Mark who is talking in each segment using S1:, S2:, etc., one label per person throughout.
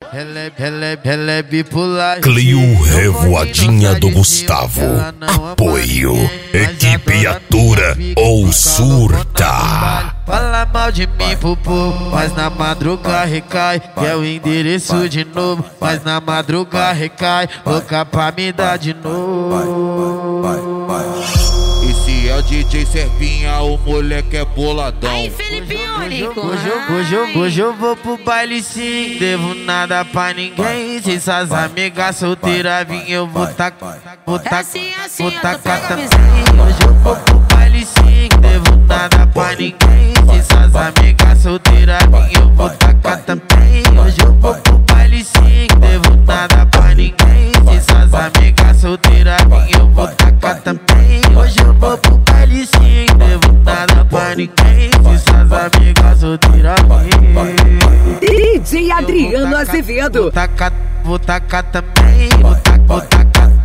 S1: ela é bipolar.
S2: Clio Revoadinha do Gustavo. Apoio. Equipe Atura ou Surta.
S1: Fala mal de mim pro povo, mas na madruga recai. Quer o endereço de novo, mas na madruga recai. Louca pra me dar de novo.
S3: Esse é o DJ Serpinha, o moleque é boladão.
S4: Aí, Felipe Único.
S1: Hoje eu vou pro baile sim, devo nada pra ninguém. Se essas amigas solteiras vir, eu vou tacar também. Hoje eu vou pro baile sim, devo nada pra ninguém. Se essas amigas solteiras vir, eu vou tacar também. Hoje eu vou pro baile sim, devo nada pra ninguém. Se essas amigas solteiras vir, eu vou tacar também. Hoje eu vou pro baile sim, devo nada pra ninguém. Se essas amigas solteiras vir,
S5: DJ Adriano Azevedo.
S1: vou tacar também. Vou tacar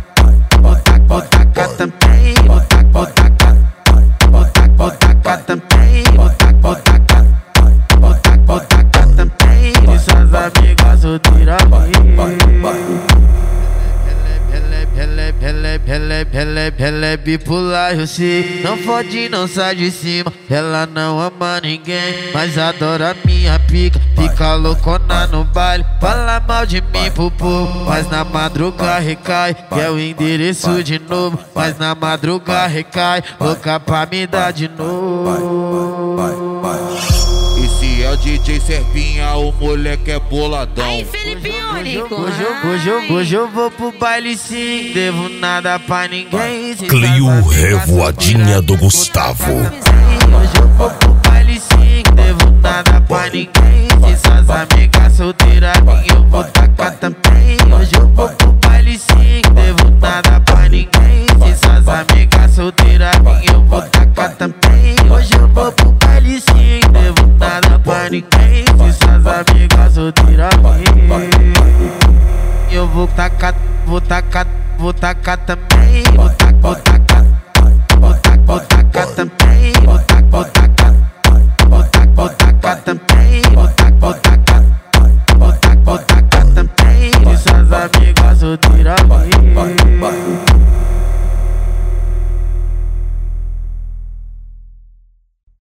S1: também. Vou tacar também. Vou tacar também. Se suas amigas solteiras ela é bipolar, eu sei. Não fode, não sai de cima. Ela não ama ninguém, mas adora minha pica. Fica loucona no baile, fala mal de mim pro povo, mas na madruga recai. Quer o endereço de novo, mas na madruga recai. Louca pra me dar de novo.
S3: Esse é o DJ Serpinha, o moleque é boladão.
S4: Aí, Felipe Único.
S1: Hoje eu vou pro baile sim, devo nada pra ninguém.
S2: Clio Revoadinha do Gustavo.
S1: Hoje eu vou pro baile sim, devo nada pra ninguém. Se suas amigas solteiras vir, eu vou tacar também. Hoje eu vou pro baile sim, devo nada pra ninguém. Se suas amigas solteiras vir, eu vou tacar também. Hoje eu vou pro baile sim, devo nada pra ninguém. Se suas amigas solteiras vir, eu vou tacar também. Vou tacar